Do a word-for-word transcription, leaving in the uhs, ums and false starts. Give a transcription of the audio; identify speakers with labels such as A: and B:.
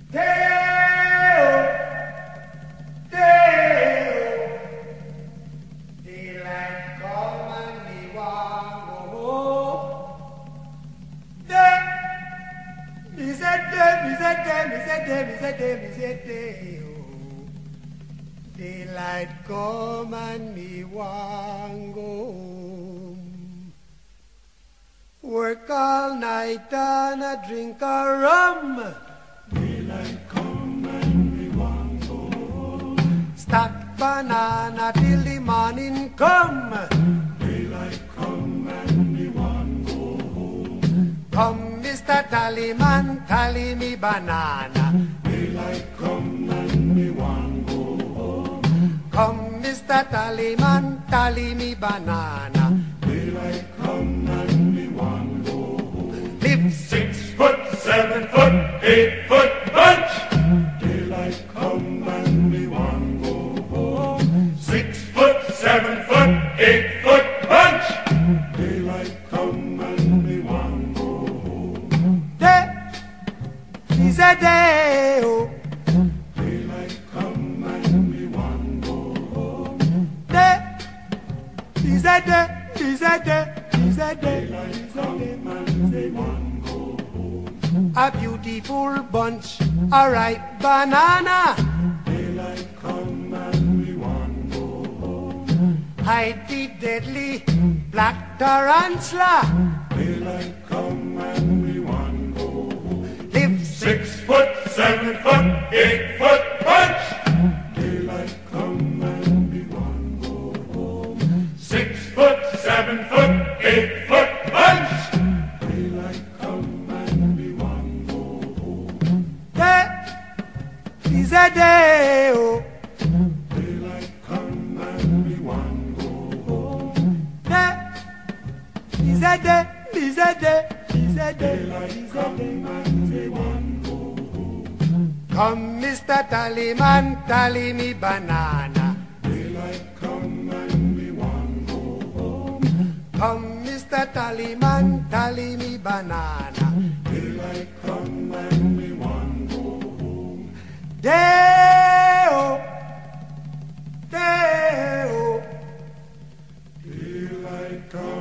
A: Day-o, day-o, daylight come and me want go home. Day, me say day, me say day, me say day, me say day, me say day-o. Daylight come and me want go home. Work all night and a drink a rum.
B: Daylight come and we want go home.
A: Stack banana till the morning come.
B: Daylight come and we want go home.
A: Come, Mister Tallyman, tally me banana.
B: Daylight come and we want go home.
A: Come, Mister Tallyman, tally me banana.
B: Daylight come and we want go home.
A: Live
B: Six foot, seven foot, eight foot bunch. Daylight come and we want go home. Six foot, seven foot, eight foot bunch. Daylight come and we want go home.
A: day, is a day, oh.
B: Daylight come and we want go home.
A: Day, is a day, is a day, is a day,
B: Daylight
A: is a
B: come
A: day.
B: and we want go home.
A: A beautiful bunch, a ripe banana.
B: Daylight come and we want go home.
A: Hide the deadly black tarantula.
B: Daylight come and we want go home.
A: Live
B: Six foot, seven foot, eight foot bunch. Daylight come and we want go home. Six foot, seven foot, eight foot bunch. Daylight come and we want go home.
A: day, is a day, oh.
B: Daylight come and we want go home.
A: Day, is a day, is a day, is a day,
B: Daylight
A: is a
B: come
A: day.
B: and we want go home.
A: Come, Mister Tallyman, tally me banana.
B: Daylight come and we want go home.
A: Come, Mister Tallyman, tally me banana.
B: Daylight come and we want go home.
A: Day, oh, day, oh.
B: Daylight come.